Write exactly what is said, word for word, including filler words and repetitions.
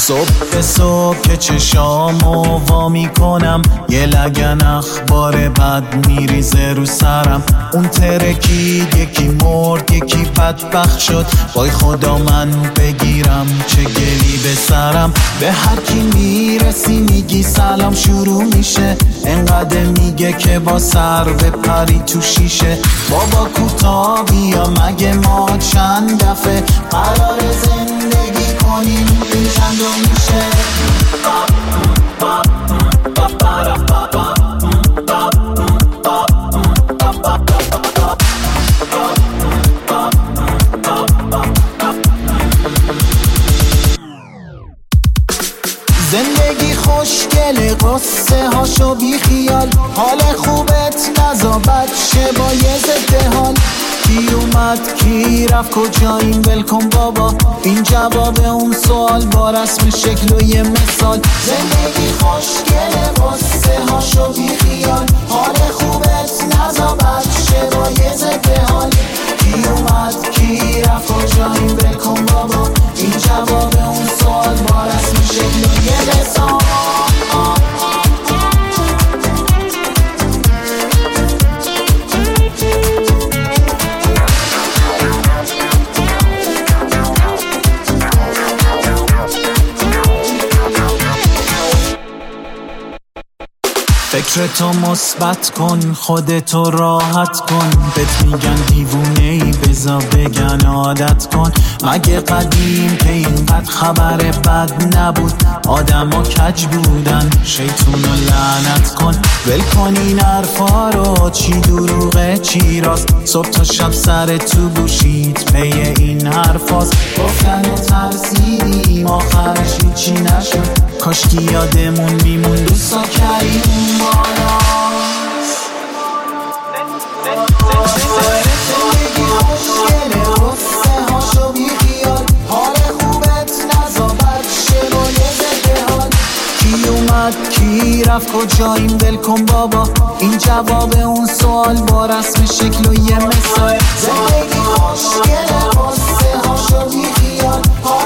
صبح صبح که چشامو وا میکنم یه لگن اخبار بد میریزه رو سرم. اون ترکید یکی مرد یکی بدبخت شد، وای خدا منو بگیرم چه گلی به سرم. به هر کی میرسی میگی سلام شروع میشه، انقدر میگه که با سر بپری تو شیشه. بابا کوتاه بیا مگه ما چند دفعه قرار زندگی کنیم این چند و میشه. زندگی خوشگله قصه هاشو بی خیال، حال خوبت نزا بچه با یه ضد حال. کی اومد کی رفت کجاییم ول کن بابا، این جواب اون سوال با رسم شکل و یه مثال. زندگی خوشگله قصه هاشو بی خیال، حال خوبت نزا بچه با یه ضد حال. کی اومد کی رفت کجاییم ول کن بابا، این جواب اون سوال با رسم شکل و یه مثال. فکرتو مثبت کن خودتو راحت کن، بهت میگن دیوونه ای بزا بگن عادت کن. مگه قدیم که اینقدر خبر بد نبود، آدما کج بودن شیطونو لعنت کن. ول کن این حرفا رو چی دروغه چی راست، صبح تا شب سر تو گوشید پی این حرفاست. گفتن و ترسیدیم آخرش هیچی نشد، کاشکی یادمون میمون دوستا کریم بالاست. زندگی خوشگله قصه هاشو بی خیال، حال خوبت نزا بچه با یه ضد حال. کی اومد کی رفت کجاییم ول کن بابا، این جواب اون سوال با رسم شکل و یه مثال. زندگی خوشگله قصه هاشو بی خیال،